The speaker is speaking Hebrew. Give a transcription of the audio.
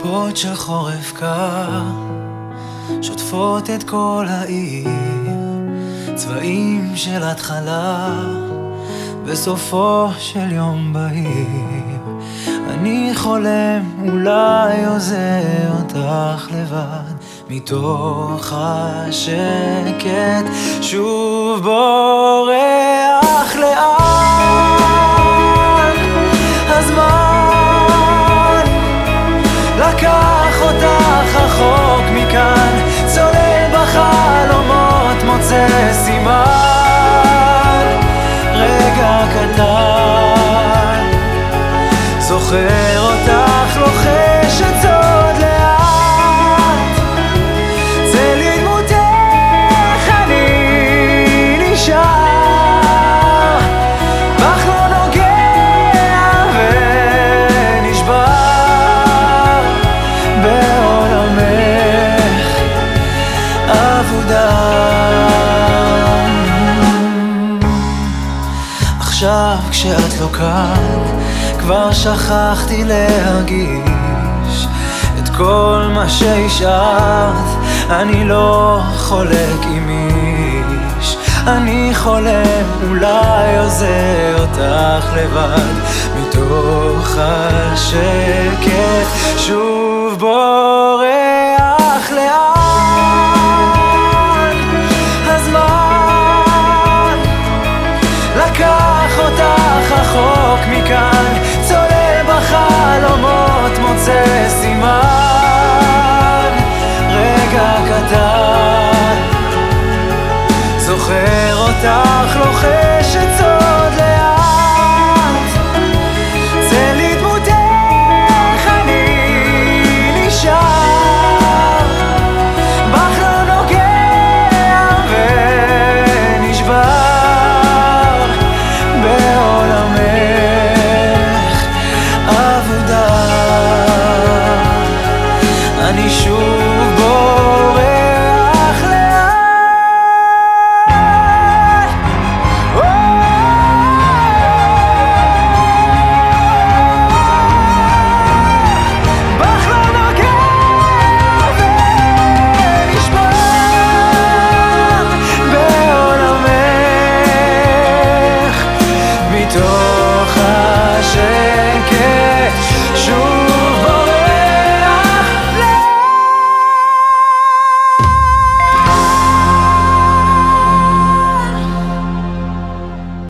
מכות של חורף קר שוטפות את כל העיר, צבעים של התחלה בסופו של יום בהיר. אני חולם, אולי עוזר אותך לבד, מתוך השקט שוב בורח לאן. הזמן לקח אותך רחוק מכאן, צולל בחלומות, מוצא סימן, רגע קטן זוכר אותך לוחשת סוד לאט, צל דמותך אני נשאר, בך לא נוגע ונשבר, בעולמך אבודה. עכשיו כשאת לא כאן כבר שכחתי להרגיש את כל מה שהשארת, אני לא חולק עם איש, אני חולם, אולי עוזר אותך לבד, מתוך השקט